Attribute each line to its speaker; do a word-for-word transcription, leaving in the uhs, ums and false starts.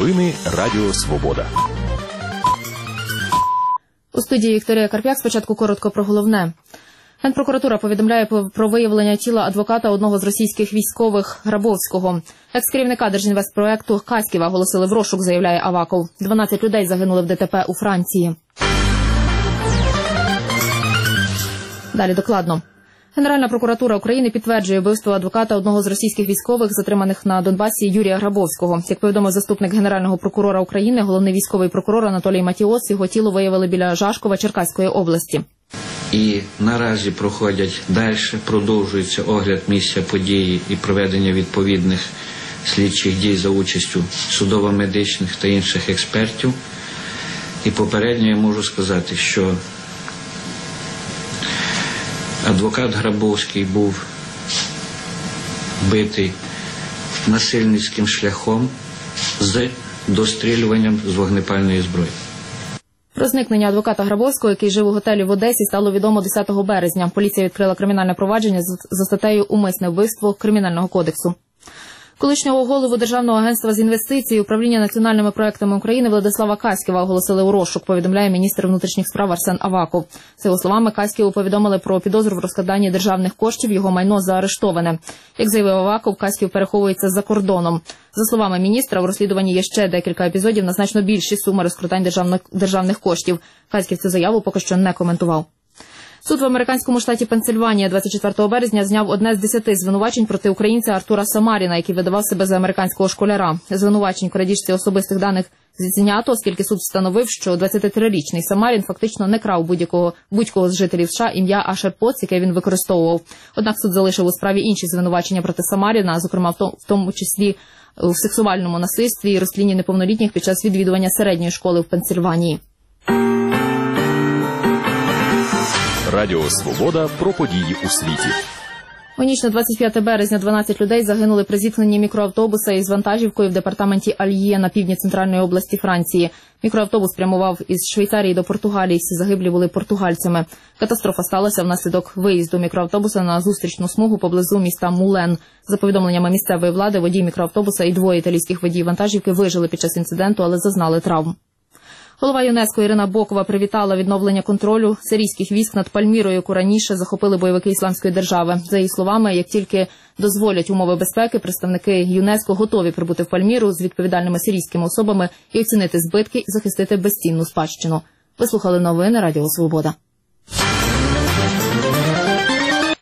Speaker 1: Новини Радіо Свобода.
Speaker 2: У студії Вікторія Карп'як. Спочатку коротко про головне. Генпрокуратура повідомляє про виявлення тіла адвоката одного з російських військових Грабовського. Екс-керівника Держінвестпроекту Каськіва оголосили в розшук, заявляє Аваков. дванадцять людей загинули в ДТП у Франції. Далі докладно. Генеральна прокуратура України підтверджує вбивство адвоката одного з російських військових, затриманих на Донбасі, Юрія Грабовського. Як повідомив заступник Генерального прокурора України, головний військовий прокурор Анатолій Матіос, його тіло виявили біля Жашкова Черкаської області.
Speaker 3: І наразі проходять далі, продовжується огляд місця події і проведення відповідних слідчих дій за участю судово-медичних та інших експертів. І попередньо я можу сказати, що адвокат Грабовський був вбитий насильницьким шляхом з дострілюванням з вогнепальної зброї.
Speaker 2: Про зникнення адвоката Грабовського, який жив у готелі в Одесі, стало відомо десятого березня. Поліція відкрила кримінальне провадження за статтею «Умисне вбивство» Кримінального кодексу. Колишнього голову Державного агентства з інвестицій і управління національними проектами України Владислава Каськіва оголосили у розшук, повідомляє міністр внутрішніх справ Арсен Аваков. За його словами, Каськіву повідомили про підозру в розкраданні державних коштів, його майно заарештоване. Як заявив Аваков, Каськів переховується за кордоном. За словами міністра, у розслідуванні є ще декілька епізодів на значно більші суми розкрадань державних, державних коштів. Каськів цю заяву поки що не коментував. Суд в американському штаті Пенсильванія двадцять четвертого березня зняв одне з десяти звинувачень проти українця Артура Самаріна, який видавав себе за американського школяра. Звинувачень крадіжці особистих даних знято, оскільки суд встановив, що двадцятитрирічний Самарін фактично не крав будь-якого будь-кого з жителів США ім'я Ашер Потц, яке він використовував. Однак суд залишив у справі інші звинувачення проти Самаріна, зокрема в тому числі у сексуальному насильстві і розтлінні неповнолітніх під час відвідування середньої школи в Пенсильванії.
Speaker 1: Радіо Свобода про події у світі.
Speaker 2: У ніч на двадцять п'яте березня дванадцять людей загинули при зіткненні мікроавтобуса із вантажівкою в департаменті Альє на півдні центральної області Франції. Мікроавтобус прямував із Швейцарії до Португалії. Всі загиблі були португальцями. Катастрофа сталася внаслідок виїзду мікроавтобуса на зустрічну смугу поблизу міста Мулен. За повідомленнями місцевої влади, водій мікроавтобуса і двоє італійських водіїв вантажівки вижили під час інциденту, але зазнали травм. Голова ЮНЕСКО Ірина Бокова привітала відновлення контролю сирійських військ над Пальмірою, яку раніше захопили бойовики Ісламської держави. За її словами, як тільки дозволять умови безпеки, представники ЮНЕСКО готові прибути в Пальміру з відповідальними сирійськими особами і оцінити збитки і захистити безцінну спадщину. Ви слухали новини Радіо Свобода.